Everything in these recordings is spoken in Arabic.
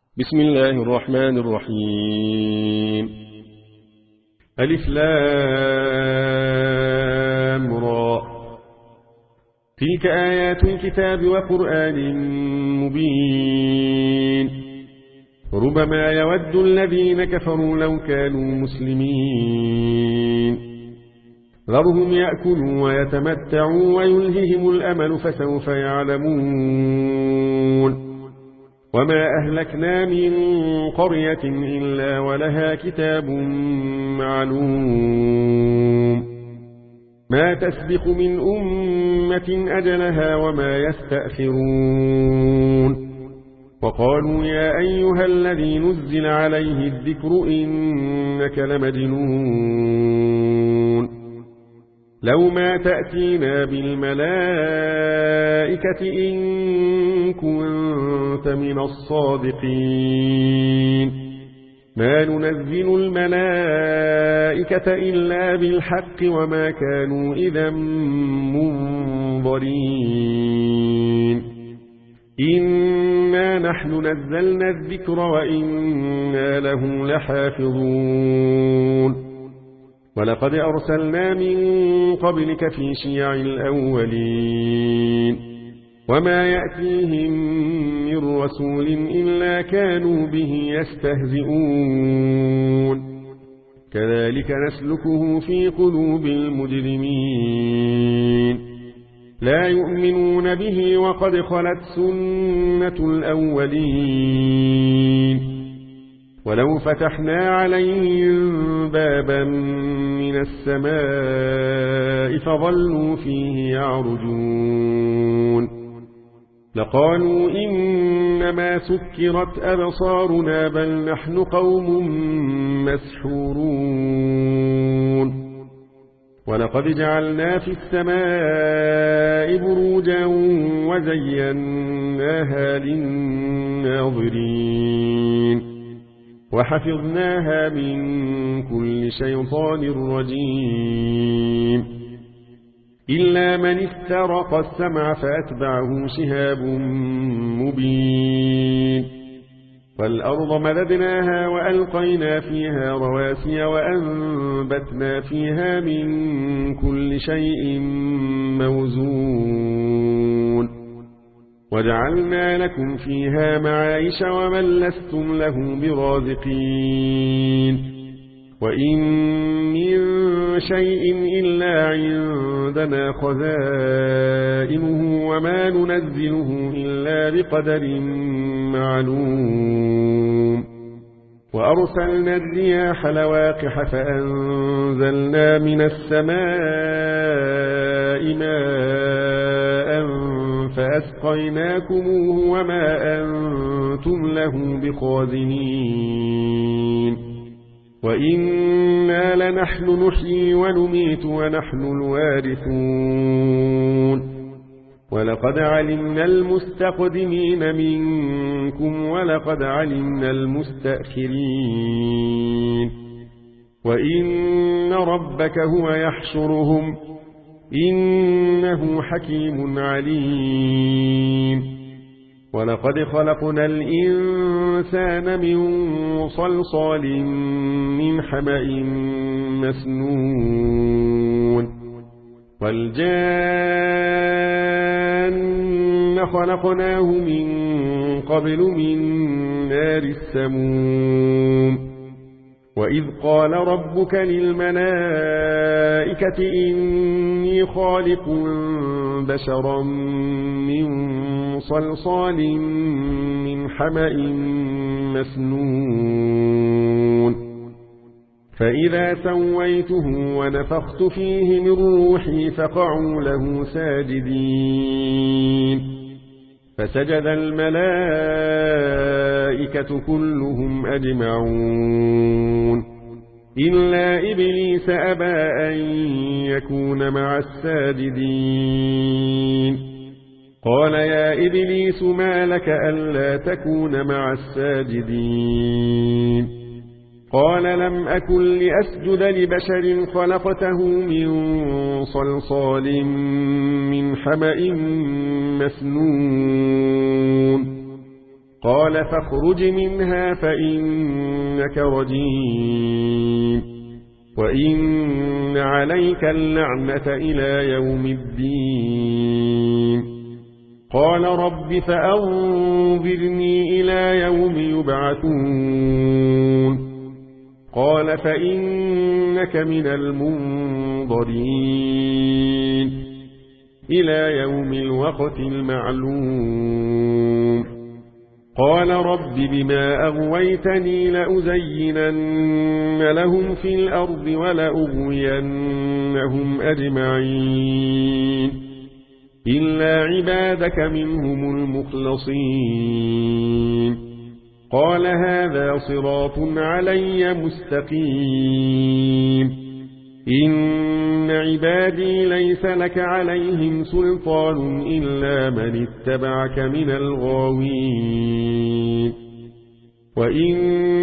بسم الله الرحمن الرحيم. ألف لام را. تلك آيات الكتاب وقرآن مبين. ربما يود الذين كفروا لو كانوا مسلمين. ذرهم يأكلوا ويتمتعوا ويلههم الأمل فسوف يعلمون. وما أهلكنا من قرية إلا ولها كتاب معلوم. ما تسبق من أمة أجلها وما يستأخرون. وقالوا يا أيها الذي نزل عليه الذكر إنك لمجنون. لو ما تأتينا بالملائكة إن كنت من الصادقين. ما ننزل الملائكة إلا بالحق وما كانوا إذا منظرين. إنا نحن نزلنا الذكر وإنا له لحافظون. ولقد أرسلنا من قبلك في شيع الأولين. وما يأتيهم من رسول إلا كانوا به يستهزئون. كذلك نسلكه في قلوب المجرمين. لا يؤمنون به وقد خلت سنة الأولين. ولو فتحنا عليهم بابا من السماء فظلوا فيه يعرجون لقالوا إنما سكرت أبصارنا بل نحن قوم مسحورون. ولقد جعلنا في السماء بروجا وزيناها للناظرين. وحفظناها من كل شيطان رجيم. إلا من استرق السمع فأتبعه شهاب مبين. والأرض مددناها وألقينا فيها رواسي وأنبتنا فيها من كل شيء موزون. وجعلنا لكم فيها معايش ومن لستم له برازقين. وإن من شيء إلا عندنا خزائنه وما ننزله إلا بقدر معلوم. وأرسلنا الرياح لواقح فأنزلنا من السماء ماء فأسقيناكموه وما أنتم له بخازنين. وإنا لنحن نحيي ونميت ونحن الوارثون. ولقد علمنا المستقدمين منكم ولقد علمنا المستأخرين. وإن ربك هو يحشرهم إنه حكيم عليم. ولقد خلقنا الإنسان من صلصال من حمأ مسنون. والجان خلقناه من قبل من نار السموم. وإذ قال ربك للملائكة إني خالق بشرا من صلصال من حمأ مسنون. فإذا سويته ونفخت فيه من روحي فقعوا له ساجدين. فسجد الملائكة كلهم أجمعون إلا إبليس أبى أن يكون مع الساجدين. قال يا إبليس ما لك ألا تكون مع الساجدين. قال لم أكن لأسجد لبشر خلقته من صلصال من حمأ مسنون. قال فاخرج منها فإنك رجيم وإن عليك اللعنة إلى يوم الدين قال رب فأنظرني إلى يوم يبعثون قال فإنك من المنظرين إلى يوم الوقت المعلوم قال رب بما أغويتني لأزينن لهم في الأرض ولأغوينهم أجمعين إلا عبادك منهم المخلصين قال هذا صراط علي مستقيم إن عبادي ليس لك عليهم سلطان إلا من اتبعك من الغاوين وإن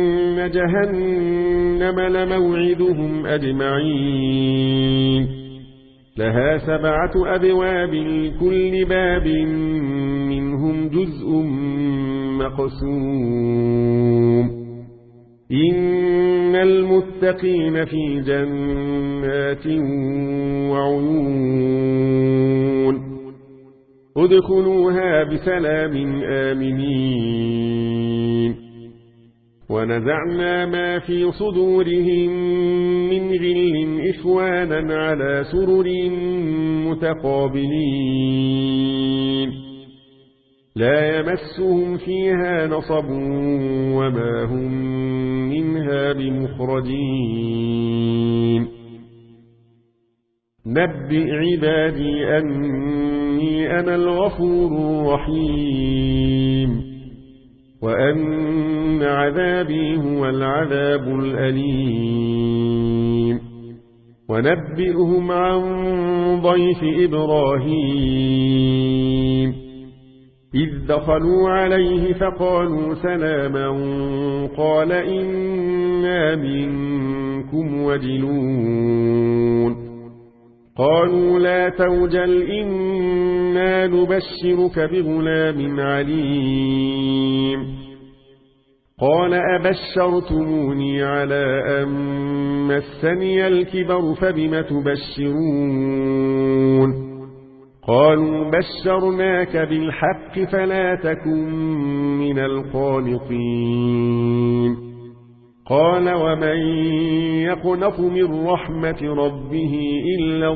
جهنم لموعدهم أجمعين لها 7 أبواب لكل باب منهم جزء مقسوم إن المتقين في جنات وعيون ادخلوها بسلام آمنين ونزعنا ما في صدورهم من غل إخوانا على سرر متقابلين لا يمسهم فيها نصب وما هم منها بمخرجين نبئ عبادي أني أنا الغفور الرحيم وأن عذابي هو العذاب الأليم ونبئهم عن ضيف إبراهيم إذ دخلوا عليه فقالوا سلاما قال إنا منكم وجلون قالوا لا توجل إنا نبشرك بغلام عليم قال أبشرتموني على أن مسني الكبر فبم تبشرون قالوا بشرناك بالحق فلا تكن من القانطين قال ومن يقنط من رحمة ربه إلا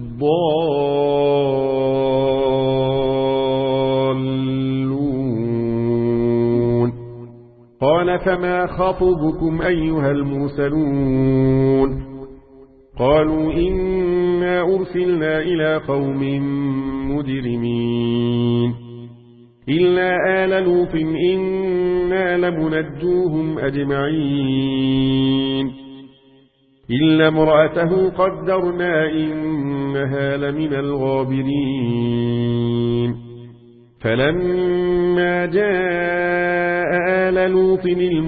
الضالون قال فما خطبكم أيها المرسلون قالوا إنا أرسلنا إلى قوم مجرمين إلا آل لوط إنا لمنجوهم أجمعين إلا امرأته قدرنا إنها لمن الغابرين فلما جاء آل لوط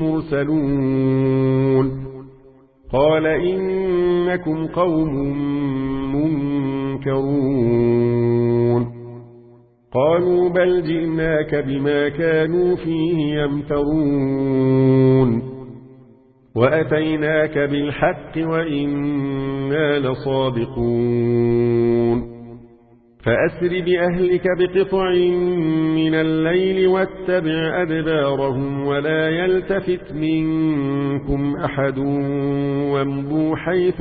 المرسلون قال إنكم قوم منكرون قالوا بل جئناك بما كانوا فيه يمترون وأتيناك بالحق وإنا لصادقون فأسر بأهلك بقطع من الليل واتبع أدبارهم ولا يلتفت منكم أحد وامضوا حيث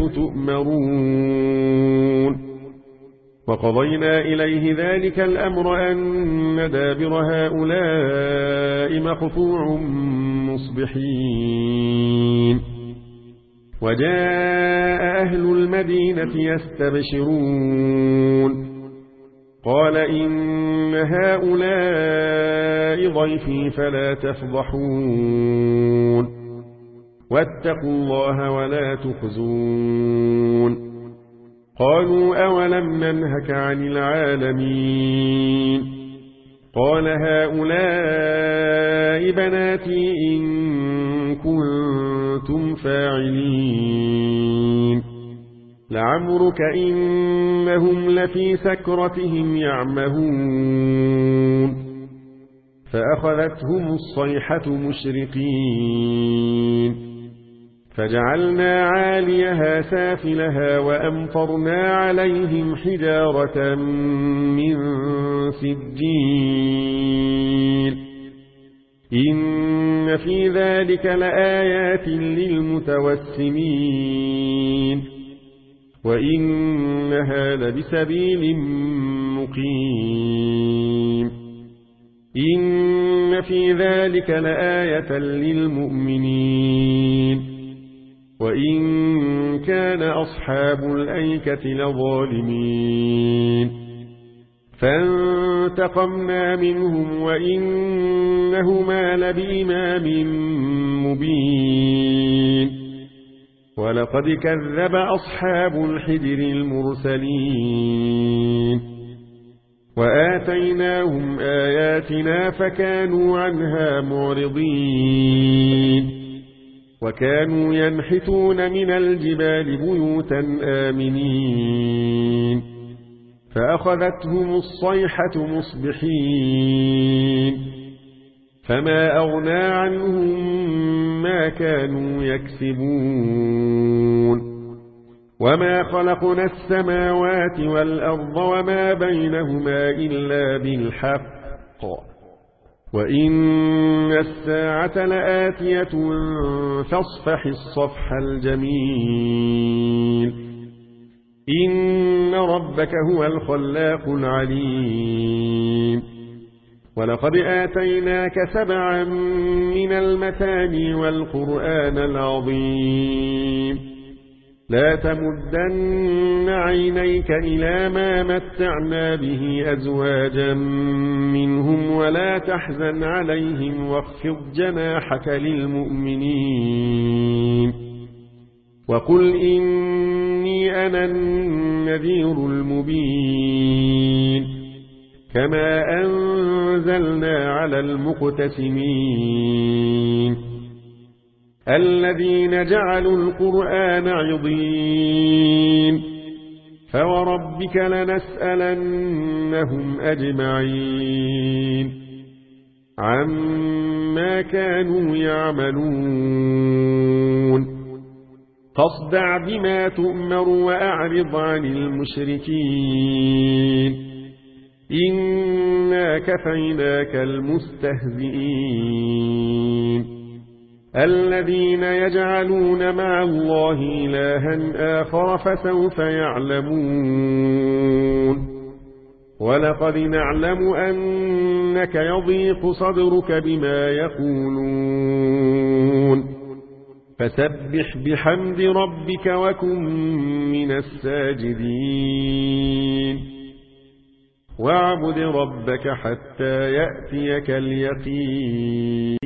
تؤمرون وقضينا إليه ذلك الأمر أن دابر هؤلاء مقطوع مصبحين وجاء أهل المدينة يستبشرون قال إن هؤلاء ضيفي فلا تفضحون واتقوا الله ولا تخزون قالوا أولم ننهك عن العالمين قال هؤلاء بناتي إن كنتم فاعلين لعمرك إنهم لفي سكرتهم يعمهون فأخذتهم الصيحة مشرقين فجعلنا عاليها سافلها وأمطرنا عليهم حجارة من سجيل إن في ذلك لآيات للمتوسمين وإنها لبسبيل مقيم إن في ذلك لآية للمؤمنين وإن كان أصحاب الأيكة لظالمين فانتقمنا منهم وإنهما لبإمام مبين ولقد كذب أصحاب الحجر المرسلين وآتيناهم آياتنا فكانوا عنها معرضين وكانوا ينحتون من الجبال بيوتا آمنين فأخذتهم الصيحة مصبحين فما أغنى عنهم ما كانوا يكسبون وما خلقنا السماوات والأرض وما بينهما إلا بالحق وإن الساعة لآتية فاصفح الصفح الجميل إن ربك هو الخلاق العليم ولقد آتيناك 7 من المثاني والقرآن العظيم لا تمدن عينيك إلى ما متعنا به أزواجا منهم ولا تحزن عليهم واخفض جناحك للمؤمنين وقل إني أنا النذير المبين كما أنزلنا على المقتسمين الذين جعلوا القرآن عضين فوربك لنسألنهم أجمعين عما كانوا يعملون فاصدع بما تؤمر وأعرض عن المشركين إنا كفيناك المستهزئين الذين يجعلون مع الله إلها آخر فسوف يعلمون ولقد نعلم أنك يضيق صدرك بما يقولون فسبح بحمد ربك وكن من الساجدين واعبد ربك حتى يأتيك اليقين